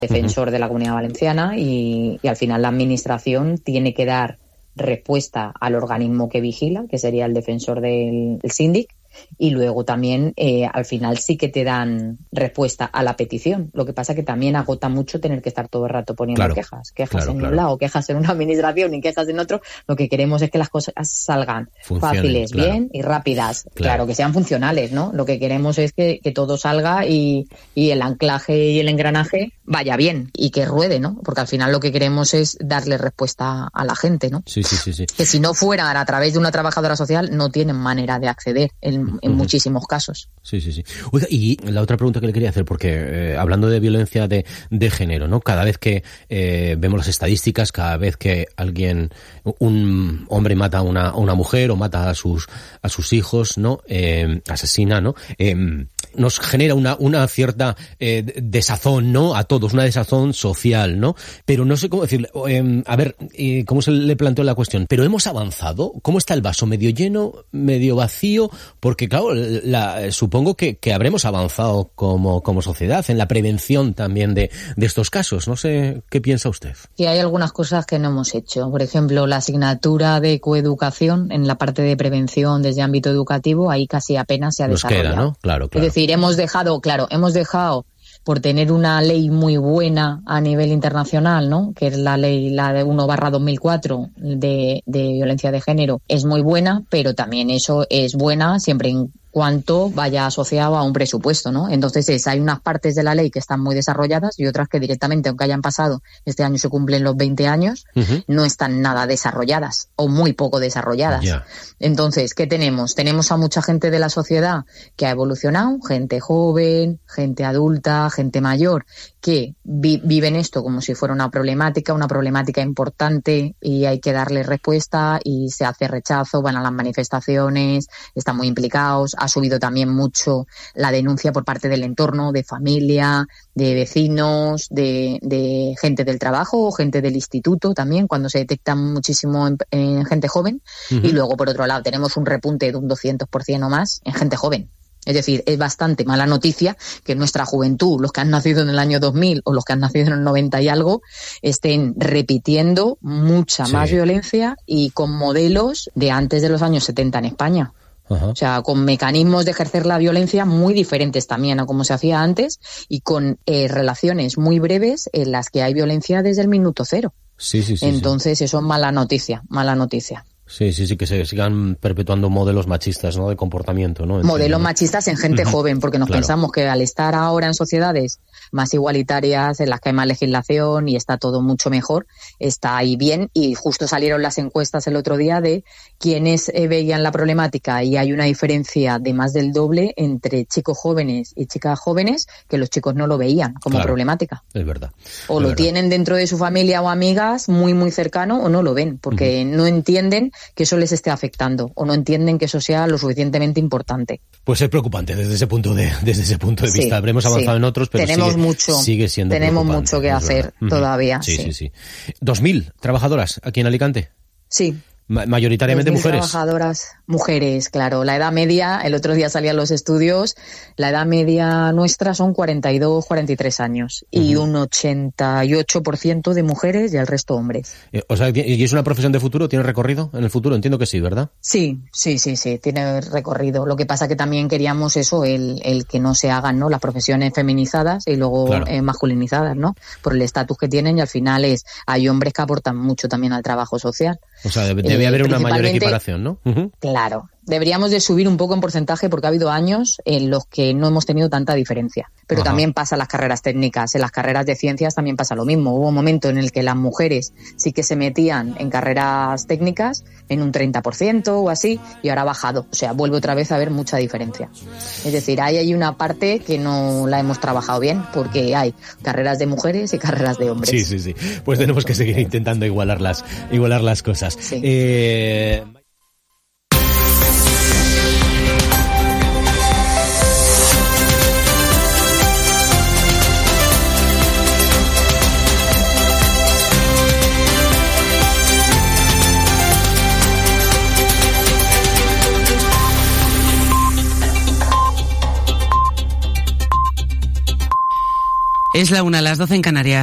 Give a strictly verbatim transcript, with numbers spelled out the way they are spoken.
defensor uh-huh. de la Comunidad Valenciana y, y al final la administración tiene que dar respuesta al organismo que vigila, que sería el defensor del el síndic, y luego también eh, al final sí que te dan respuesta a la petición. Lo que pasa que también agota mucho tener que estar todo el rato poniendo claro, quejas, quejas claro, en claro. un lado, quejas en una administración y quejas en otro. Lo que queremos es que las cosas salgan Funcionen, fáciles, claro. bien y rápidas. Claro. claro, que sean funcionales, ¿no? Lo que queremos es que, que todo salga y, y el anclaje y el engranaje vaya bien y que ruede, ¿no? Porque al final lo que queremos es darle respuesta a la gente, ¿no? Sí, sí, sí, sí. Que si no fueran a través de una trabajadora social no tienen manera de acceder en, en uh-huh. muchísimos casos. Sí, sí, sí. Oiga, y la otra pregunta que le quería hacer, porque eh, hablando de violencia de, de género, ¿no? Cada vez que eh, vemos las estadísticas, cada vez que alguien, un hombre mata a una, a una mujer o mata a sus a sus hijos, ¿no? Eh, asesina, ¿no? Eh, nos genera una una cierta eh, desazón, ¿no? A todos, una desazón social, ¿no? Pero no sé cómo decirle. Eh, a ver, eh, ¿cómo se le planteó la cuestión? ¿Pero hemos avanzado? ¿Cómo está el vaso? ¿Medio lleno? ¿Medio vacío? Porque, claro, la, supongo que, que habremos avanzado como, como sociedad en la prevención también de, de estos casos. No sé, ¿qué piensa usted? Sí, hay algunas cosas que no hemos hecho. Por ejemplo, la asignatura de coeducación en la parte de prevención desde ámbito educativo, ahí casi apenas se ha Nos desarrollado. Queda, ¿no? Claro, claro. Es decir, hemos dejado, claro, hemos dejado por tener una ley muy buena a nivel internacional, ¿no? Que es la ley, la de uno barra dos mil cuatro de, de violencia de género, es muy buena, pero también eso es buena siempre en cuanto vaya asociado a un presupuesto, ¿no? Entonces es, hay unas partes de la ley que están muy desarrolladas y otras que directamente, aunque hayan pasado, este año se cumplen los veinte años, uh-huh. no están nada desarrolladas o muy poco desarrolladas. Yeah. Entonces, ¿qué tenemos? Tenemos a mucha gente de la sociedad que ha evolucionado, gente joven, gente adulta, gente mayor, que vi- viven esto como si fuera una problemática, una problemática importante y hay que darle respuesta y se hace rechazo, van a las manifestaciones, están muy implicados. Ha subido también mucho la denuncia por parte del entorno, de familia, de vecinos, de, de gente del trabajo o gente del instituto también, cuando se detecta muchísimo en, en gente joven. Uh-huh. Y luego, por otro lado, tenemos un repunte de un doscientos por ciento o más en gente joven. Es decir, es bastante mala noticia que nuestra juventud, los que han nacido en el año dos mil o los que han nacido en el noventa y algo, estén repitiendo mucha sí. más violencia y con modelos de antes de los años setenta en España. Ajá. O sea, con mecanismos de ejercer la violencia muy diferentes también a como se hacía antes y con eh, relaciones muy breves en las que hay violencia desde el minuto cero. Sí, sí, sí. Entonces sí. eso es mala noticia, mala noticia. Sí, sí, sí, que se sigan perpetuando modelos machistas, ¿no? De comportamiento, ¿no? Modelos machistas en gente joven, porque nos claro. pensamos que al estar ahora en sociedades más igualitarias, en las que hay más legislación y está todo mucho mejor, está ahí bien. Y justo salieron las encuestas el otro día de quienes eh, veían la problemática y hay una diferencia de más del doble entre chicos jóvenes y chicas jóvenes que los chicos no lo veían como claro. problemática. Es verdad. O es lo verdad. tienen dentro de su familia o amigas muy, muy cercano o no lo ven, porque uh-huh. no entienden que eso les esté afectando o no entienden que eso sea lo suficientemente importante. Pues es preocupante desde ese punto de desde ese punto de vista. Sí, Habremos avanzado sí. en otros, pero tenemos sigue, mucho, sigue siendo tenemos mucho que hacer uh-huh. todavía. Sí, sí, sí, sí. ¿Dos mil trabajadoras aquí en Alicante? Sí. Ma- mayoritariamente mujeres. Trabajadoras, mujeres, claro. La edad media, el otro día salían los estudios, la edad media nuestra son cuarenta y dos, cuarenta y tres años uh-huh. y un ochenta y ocho por ciento de mujeres y el resto hombres. Eh, o sea, ¿y es una profesión de futuro? ¿Tiene recorrido en el futuro? Entiendo que sí, ¿verdad? Sí, sí, sí, sí, tiene recorrido. Lo que pasa que también queríamos eso, el, el que no se hagan, ¿no? Las profesiones feminizadas y luego claro. eh, masculinizadas, ¿no? Por el estatus que tienen y al final es, hay hombres que aportan mucho también al trabajo social. O sea, debe, debe eh, haber una mayor equiparación, ¿no? Uh-huh. Claro. Deberíamos de subir un poco en porcentaje porque ha habido años en los que no hemos tenido tanta diferencia. Pero Ajá. también pasa en las carreras técnicas, en las carreras de ciencias también pasa lo mismo. Hubo un momento en el que las mujeres sí que se metían en carreras técnicas en un treinta por ciento o así y ahora ha bajado. O sea, vuelve otra vez a haber mucha diferencia. Es decir, ahí hay una parte que no la hemos trabajado bien porque hay carreras de mujeres y carreras de hombres. Sí, sí, sí. Pues tenemos que seguir intentando igualar las, igualar las cosas. Sí. Eh... Es la una, las doce en Canarias.